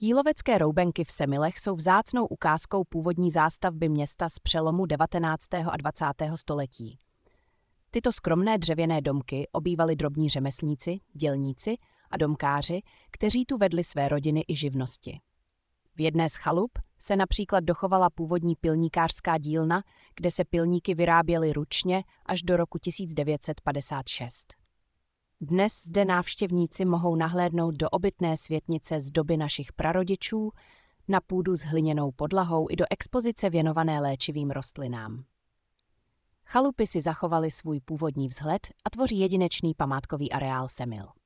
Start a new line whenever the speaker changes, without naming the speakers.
Jílovecké roubenky v Semilech jsou vzácnou ukázkou původní zástavby města z přelomu 19. a 20. století. Tyto skromné dřevěné domky obývali drobní řemeslníci, dělníci a domkáři, kteří tu vedli své rodiny i živnosti. V jedné z chalup se například dochovala původní pilníkářská dílna, kde se pilníky vyráběly ručně až do roku 1956. Dnes zde návštěvníci mohou nahlédnout do obytné světnice z doby našich prarodičů, na půdu s hliněnou podlahou i do expozice věnované léčivým rostlinám. Chalupy si zachovaly svůj původní vzhled a tvoří jedinečný památkový areál Semil.